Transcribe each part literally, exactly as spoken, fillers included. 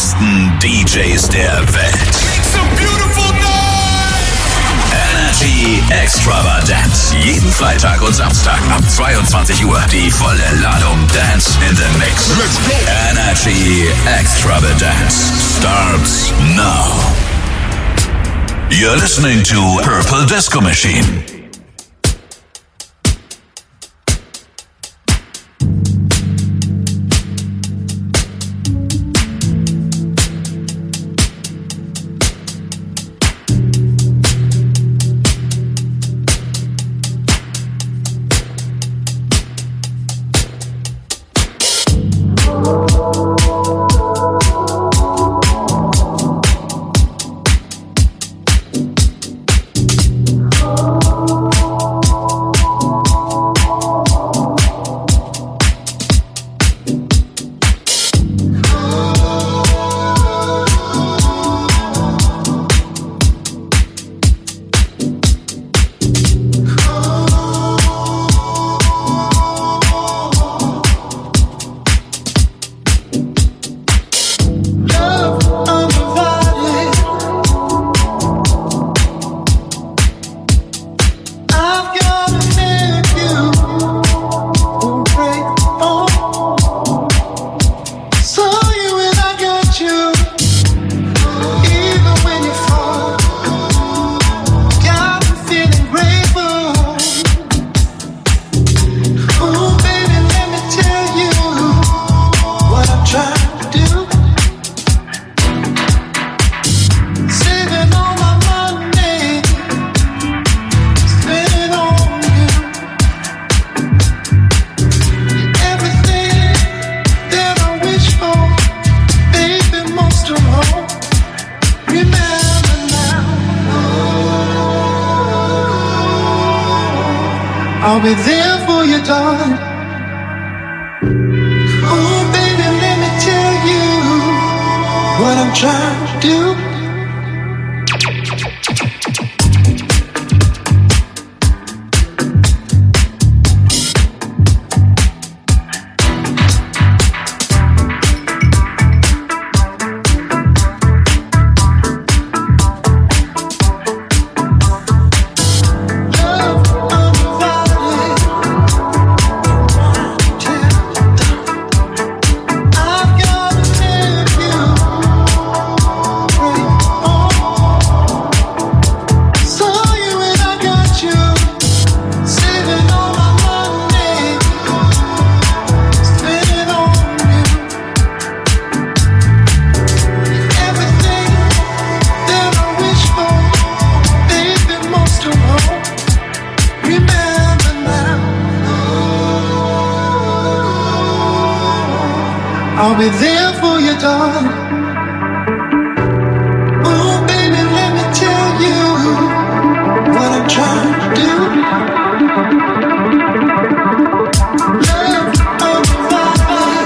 besten D Js der Welt. It's a beautiful night! Energy Extravaganza. Jeden Freitag und Samstag ab zweiundzwanzig Uhr. Die volle Ladung Dance in the Mix. Let's go! Energy Extravaganza starts now. You're listening to Purple Disco Machine. I'll be there for you, darling. Oh, baby, let me tell you what I'm trying to do. I'll be there for you, darling. Oh, baby, let me tell you what I'm trying to do. Love of the fire.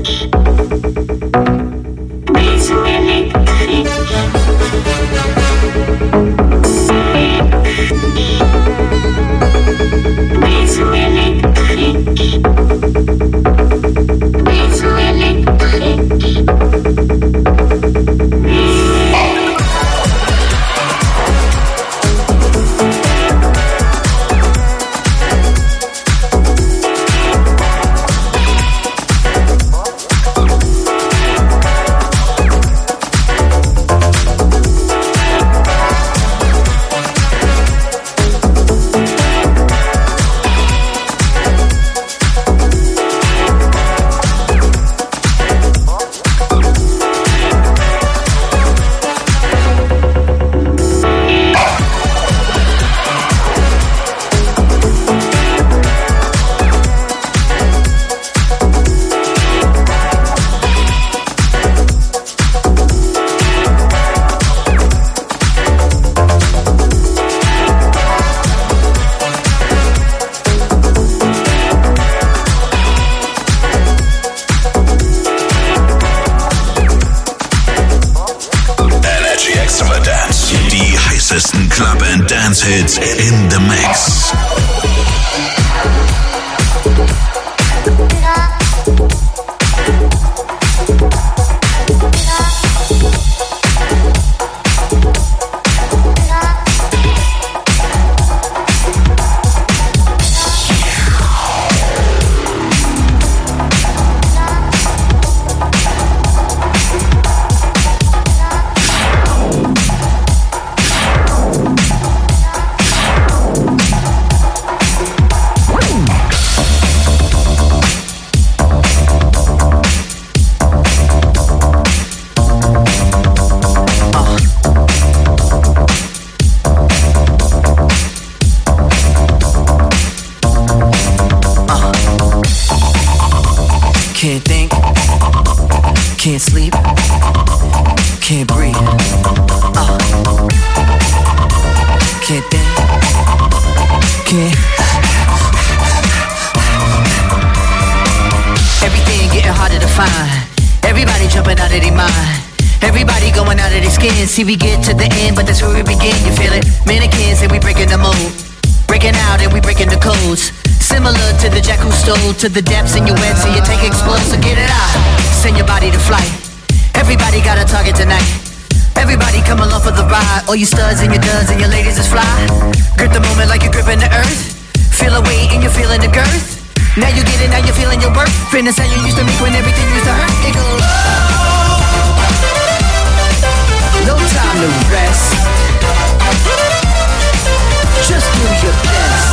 Hits in the mix. Can't think, can't sleep, can't breathe. Uh. Can't think, can't. Everything getting harder to find. Everybody jumping out of their mind. Everybody going out of their skin. See, we get to the end, but that's where we begin. You feel it? Mannequins and we breaking the mold. Breaking out and we breaking the codes. Similar to the jack who stole to the depths in your web, so you take explode, so get it out. Send your body to flight. Everybody got a target tonight. Everybody come along for the ride. All you studs and your duds and your ladies is fly. Grip the moment like you're gripping the earth. Feel a weight and you're feeling the girth. Now you get it, now you're feeling your worth. Fitness how you used to make when everything used to hurt. It goes. No time to rest. Just do your best.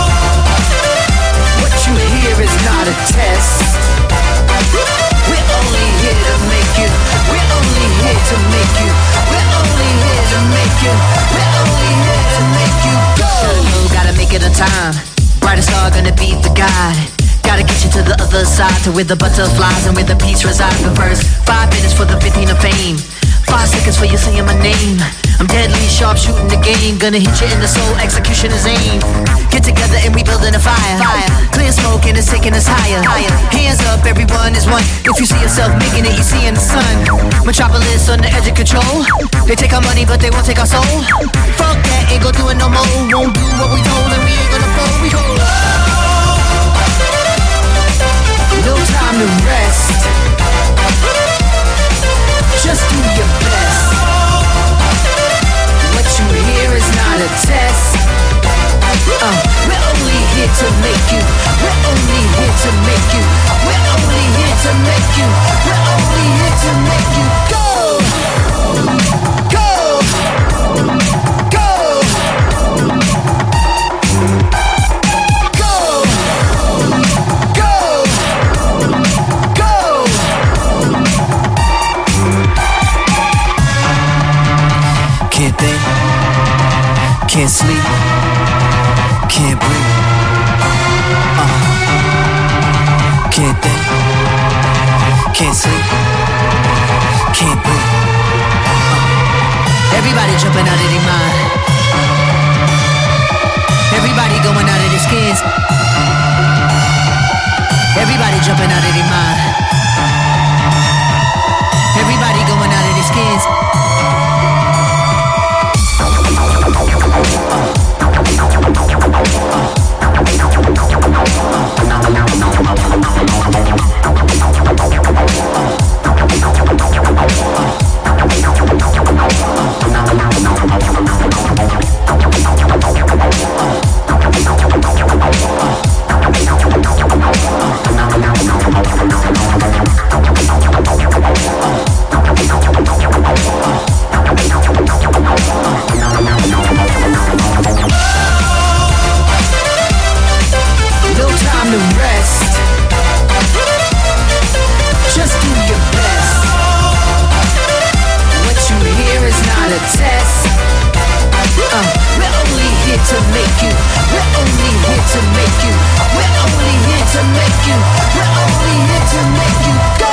What you hear is not a test. We're only here to make you. We're only here to make you. We're only here to make you. We're only here to make you go. Gotta make it a time. Brightest star gonna be the guide. Gotta get you to the other side, to where the butterflies and where the peace resides. The first five minutes for the fifteen of fame. Five seconds for you saying my name. I'm deadly sharp shooting the game. Gonna hit you in the soul, execution is aim. Get together and we building a fire. Fire. Clear smoke and it's taking us higher. Higher. Hands up, everyone is one. If you see yourself making it, you seeing the sun. Metropolis on the edge of control. They take our money but they won't take our soul. Fuck that, ain't gon' do it no more. Won't do what we told and we ain't gonna fold. We go. No time to rest. Just do your best. What you hear is not a test. Uh, we're only here to make you. We're only here to make you. We're only here to make you. We're only here to make you go. Go. Go. Can't think, can't sleep, can't breathe. Uh. Can't think, can't sleep, can't breathe. Uh. Everybody jumping out of their mind. Everybody going out of their skins. Everybody jumping out of their mind. make you. We're only here to make you. We're only here to make you. We're only here to make you go.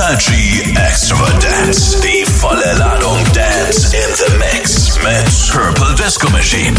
Energy Extravagance. Die volle Ladung Dance in the Mix mit Purple Disco Machine.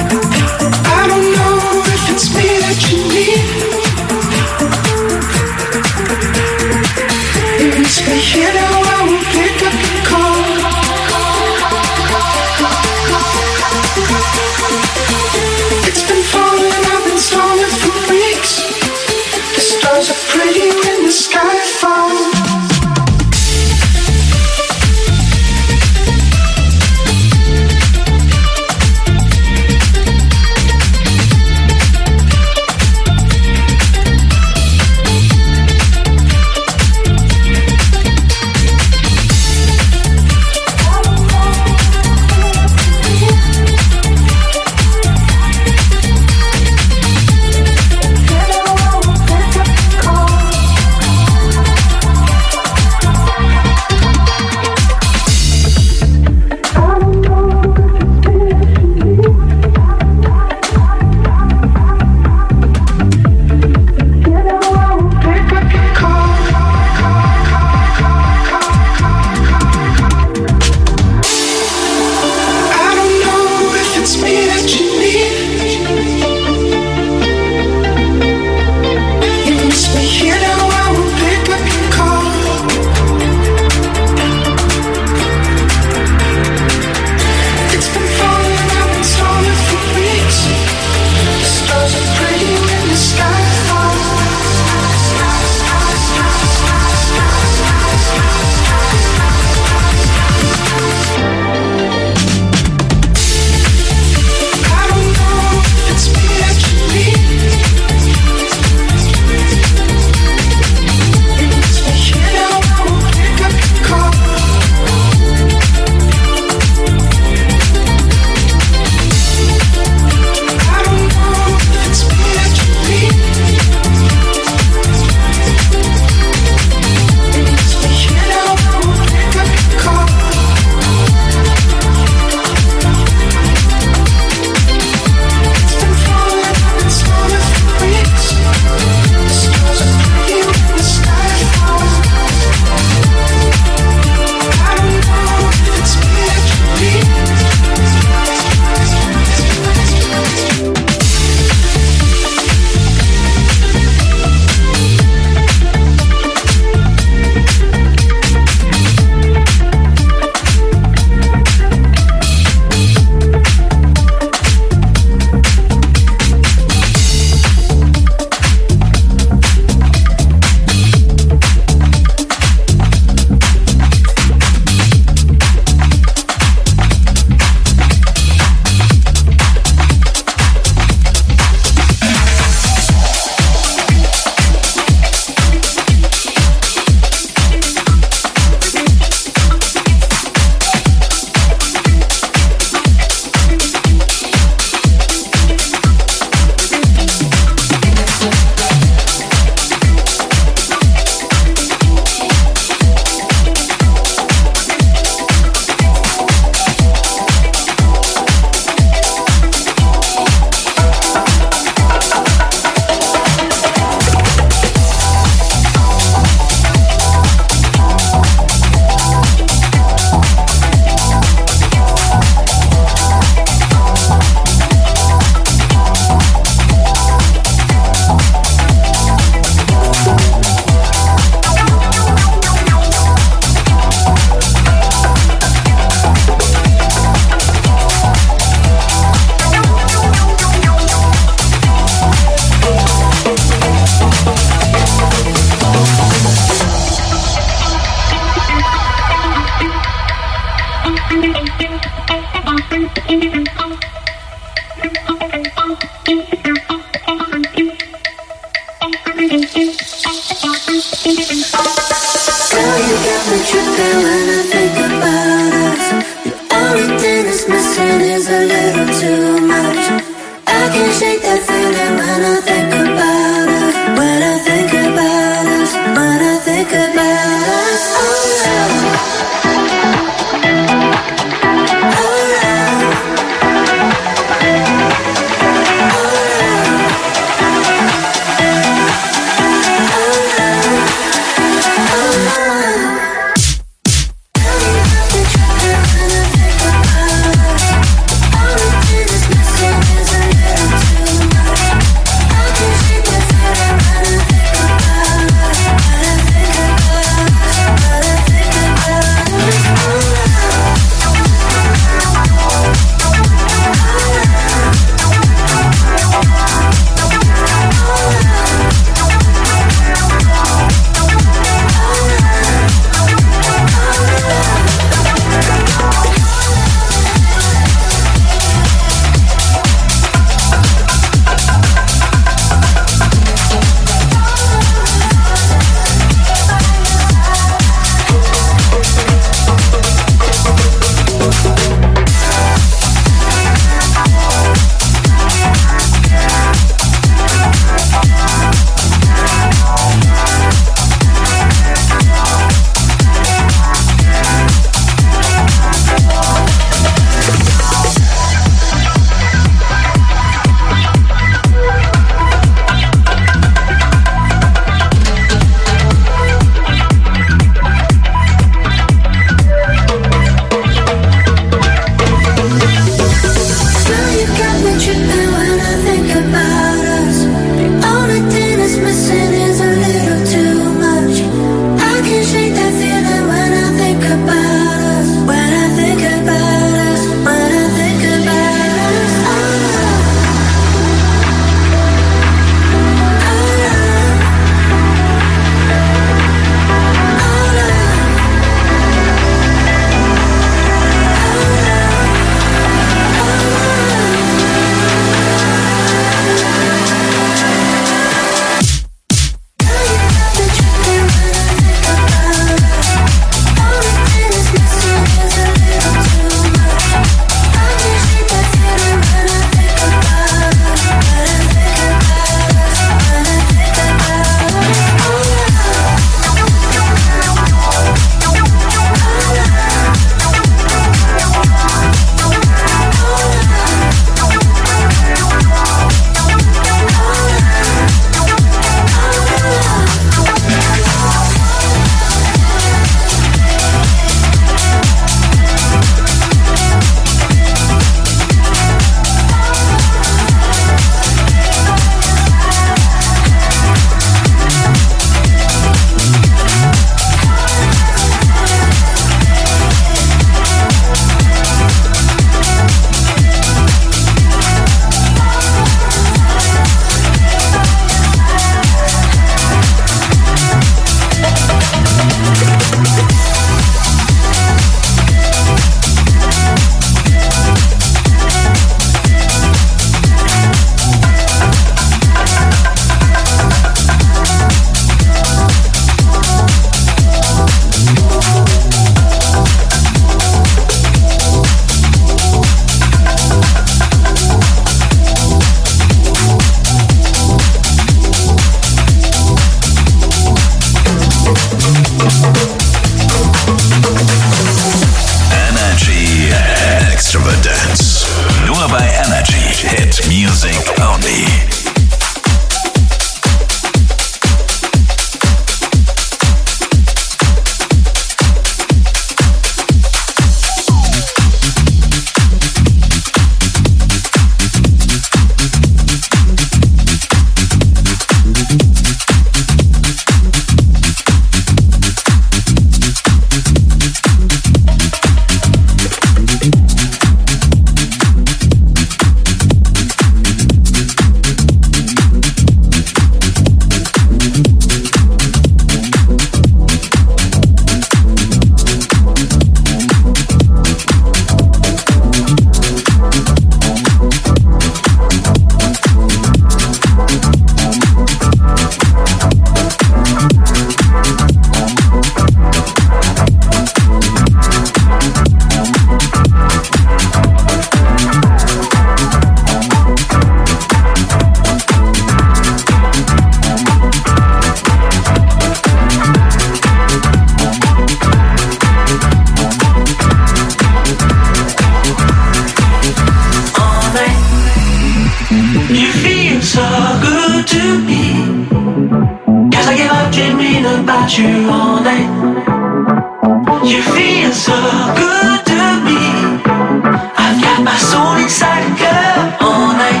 about you all night. You feel so good to me. I've got my soul inside a girl all night.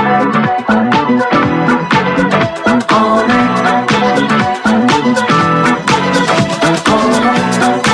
All night. All night.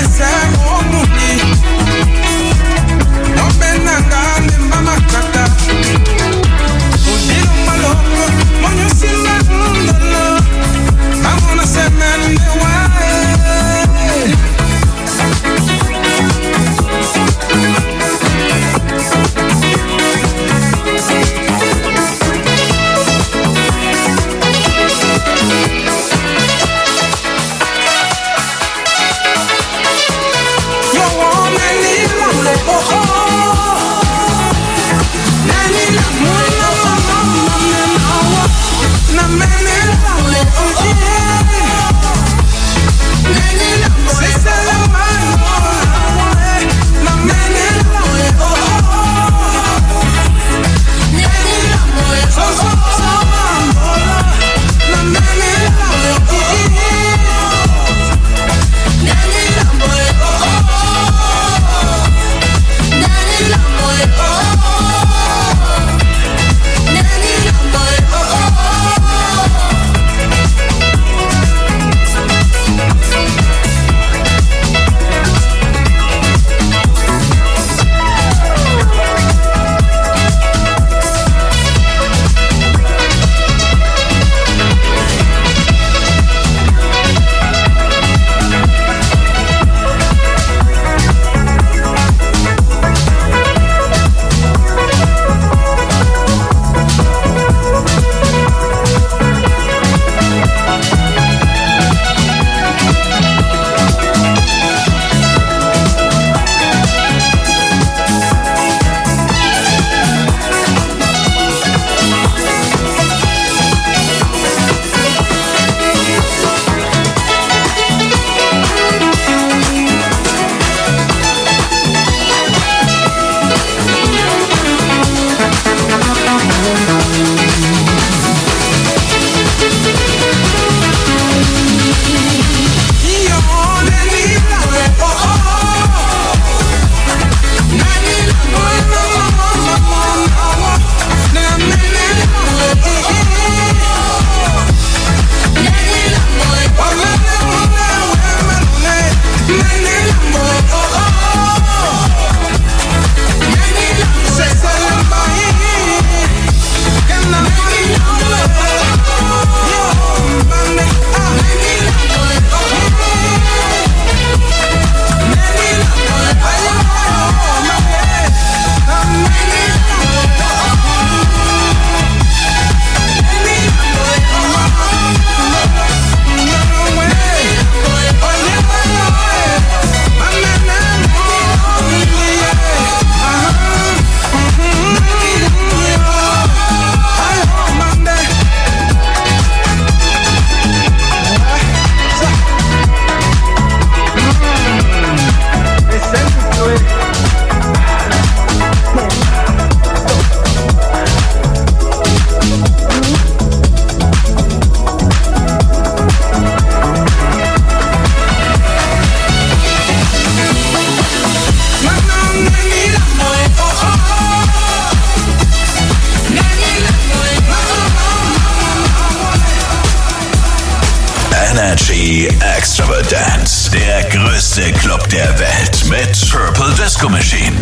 Energy Extravagance, der größte Club der Welt mit Purple Disco Machine.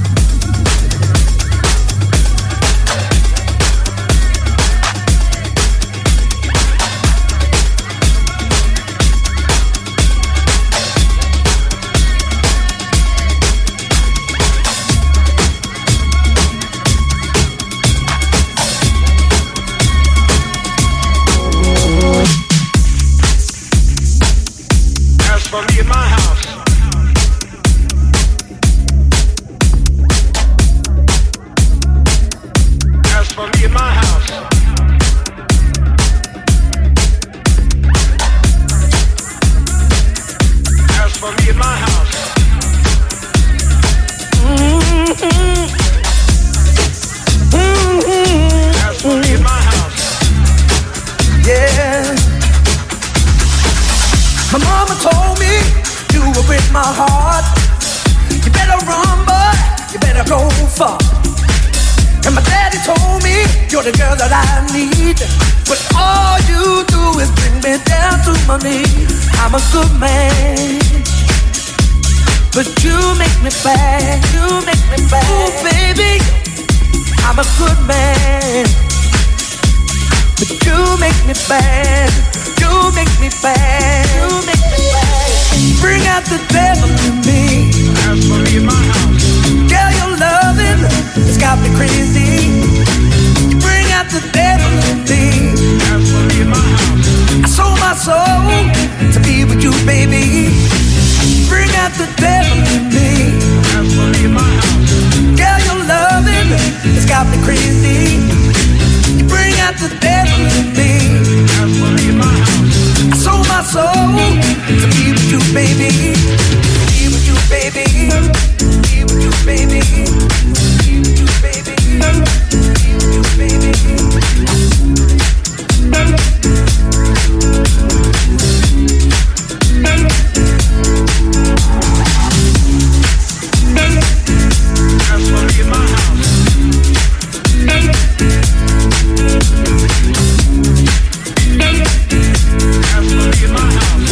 For me in my house, as for me in my house, as for me in my house, mm-hmm. Mm-hmm. As for me in my house, yeah. My mama told me you were with my heart. You better run, boy, you better go far. And my daddy told me you're the girl that I need. But all you do is bring me down to my knees. I'm a good man. make me bad, you make me bad. Ooh, baby, I'm a good man, but you make me bad, you make me bad, you make me bad. Bring out the devil in me. As for me in my house. Girl, your loving has got me crazy. You bring out the devil in me. As for me in my house. I sold my soul to be with you, baby. Bring out the devil in me. As for me in my house. Girl, your loving has got me crazy. You bring out the devil in me. As for me in my house. I sold my soul to be with you, baby. Be with you, baby. Be with you, baby. Be with you, baby. Be with you, baby. As for me in my house. As for me in my house.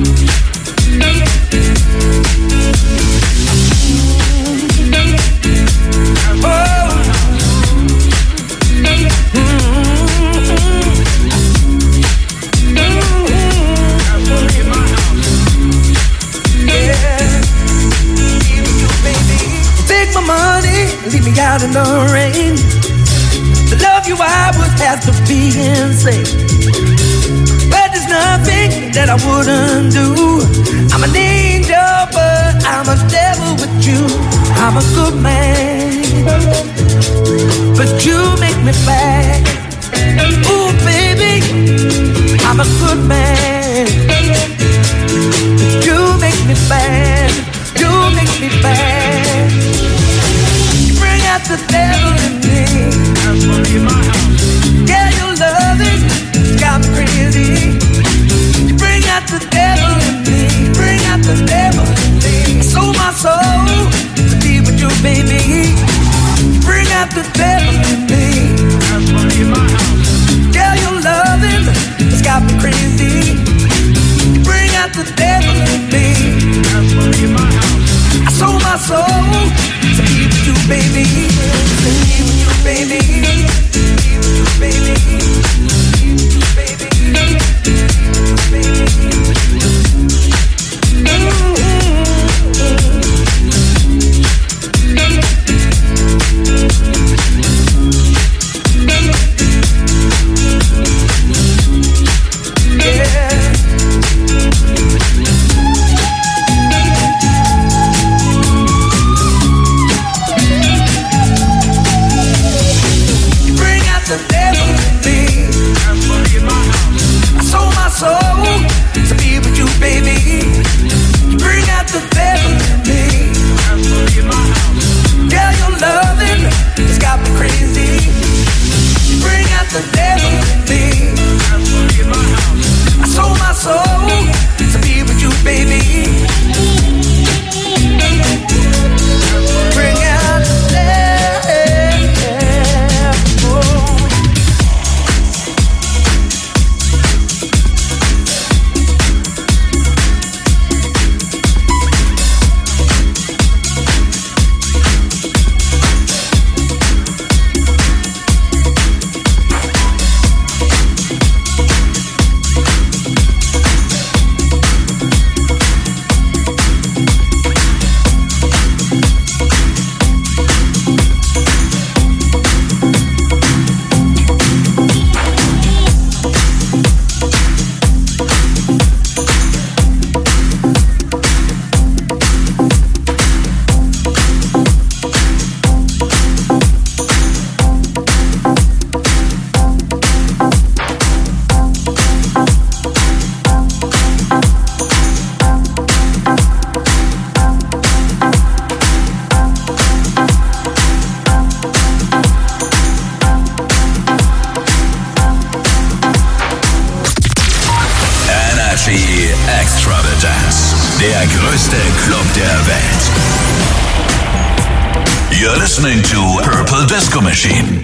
Leave me out in the rain. To love you I would have to be insane, but there's nothing that I wouldn't do. I'm an angel but I'm a devil with you. I'm a good man, but you make me bad. Ooh baby, I'm a good man, but you make me bad. You make me bad. The devil in me. As for me in my house. Yeah, your loving got me crazy. You bring out the devil in me. Bring out the devil in me. I sold my soul to be with you, baby. Bring out the devil in me. As for me in my house. Yeah, your loving has got me crazy. Bring out the devil in me. As for me in my house. I sold my soul to be with you, baby. Be with you, baby. Be with you, baby. Be with you, baby. Be with Der größte Club der Welt. You're listening to Purple Disco Machine.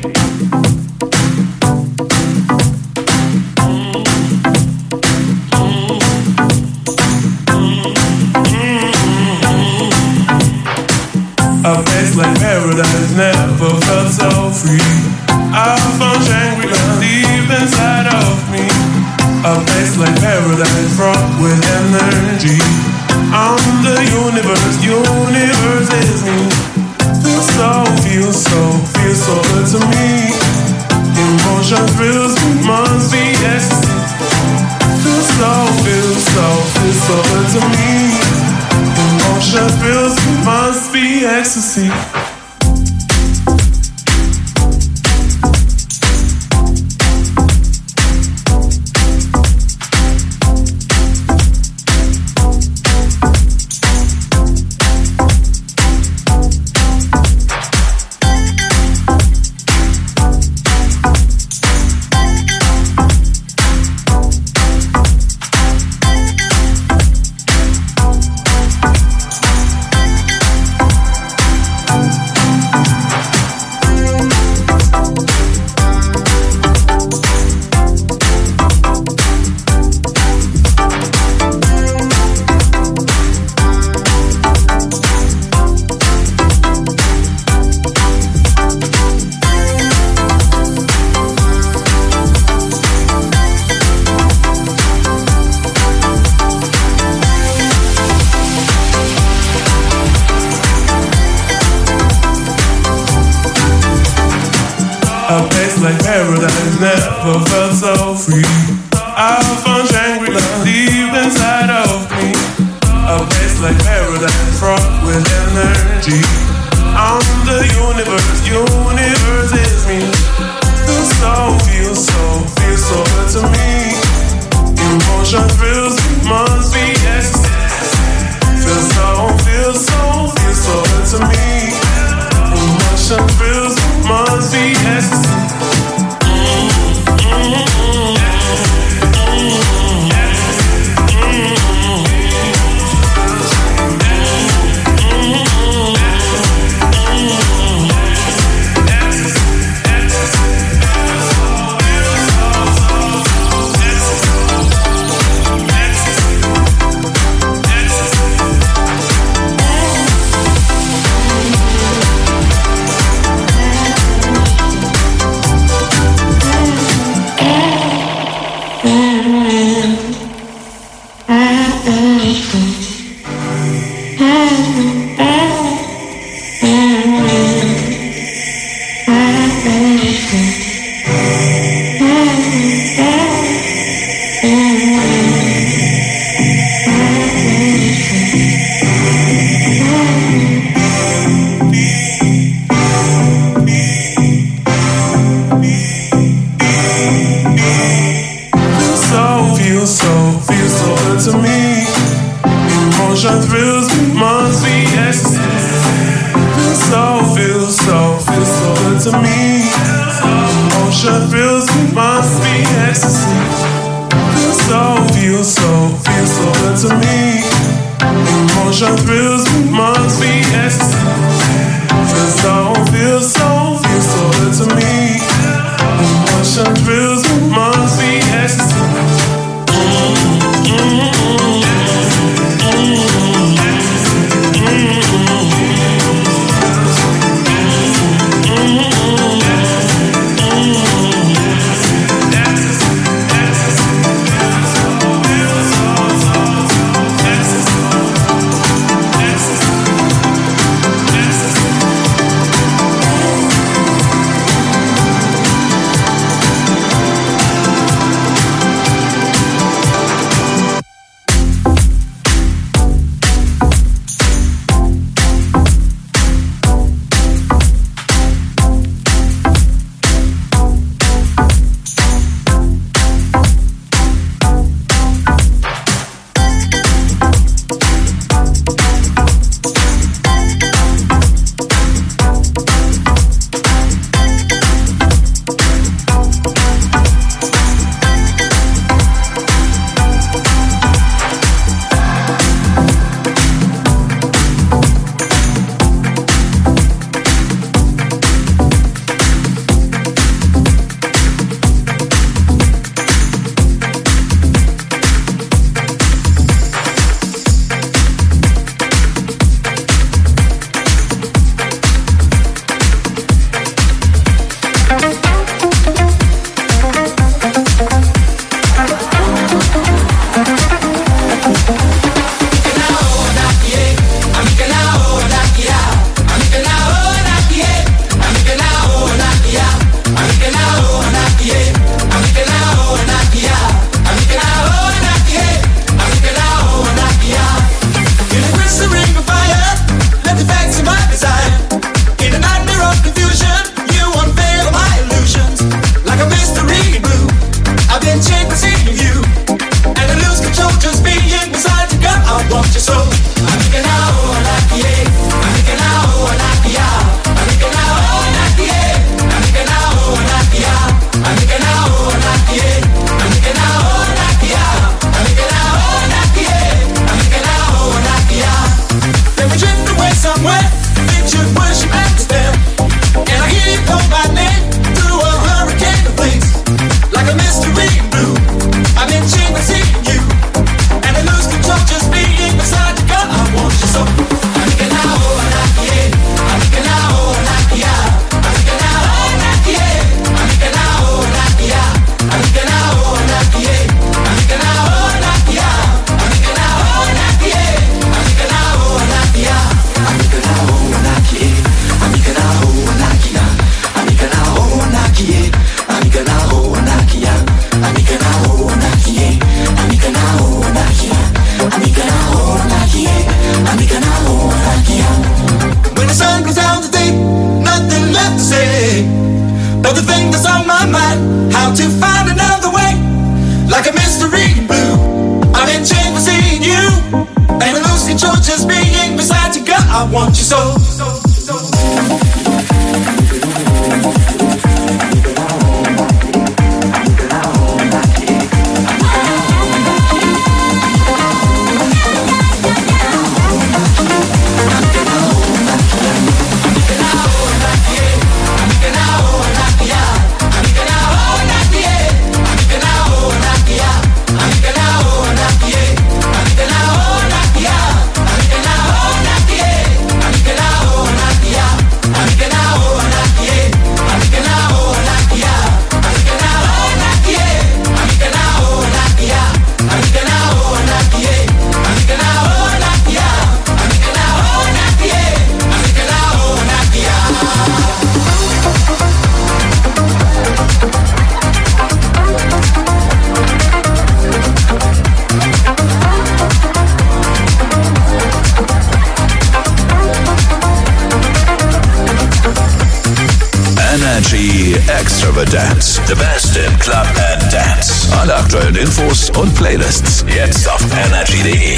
paradise, never felt so free. I found Shangri-La deep inside of me, a place like paradise fraught with energy. I'm the universe, universe is me. Feel so, feel so, feel so good to me. Emotion thrills me, must be ecstasy. Feel so, feel so, feel so good to me. Emotion thrills me, must be ecstasy. Never felt so free. I found Shangri-La deep inside of me, a place like paradise fraught with energy. I'm the universe, universe is me. Feel so, feel so, feel so good to me. Emotion thrills me, must be ecstasy. Feel so, feel so, feel so good to me. Emotion thrills me, must be ecstasy. I want you so. Extravagance. The best in Club and Dance. Alle aktuellen Infos und Playlists jetzt auf energy punkt de.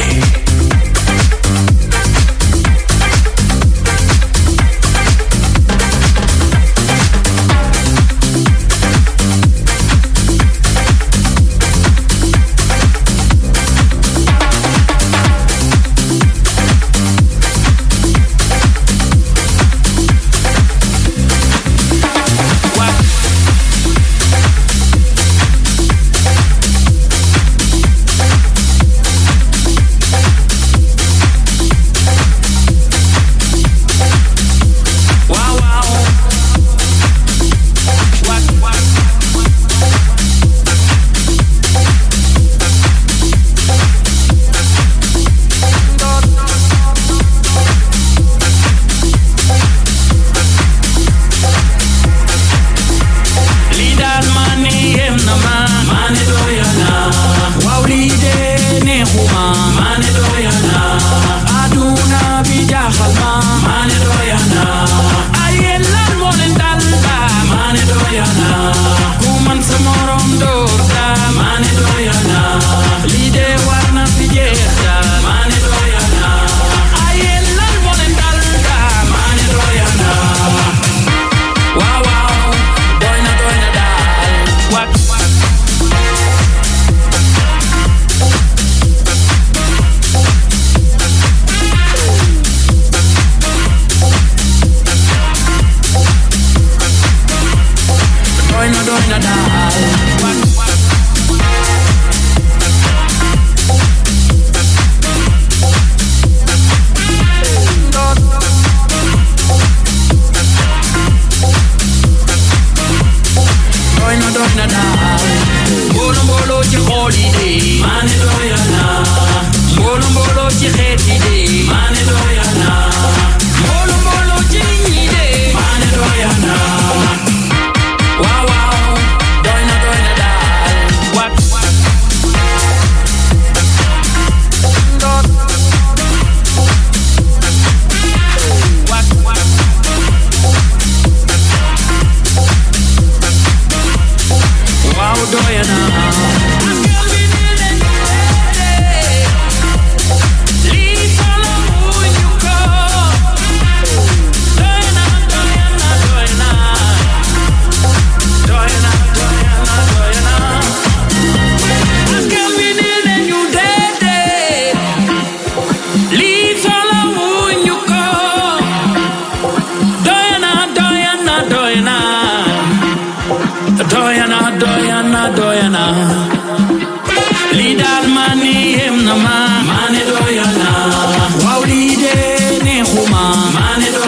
Mane doyana, wawli de ne khuma, mane doyana.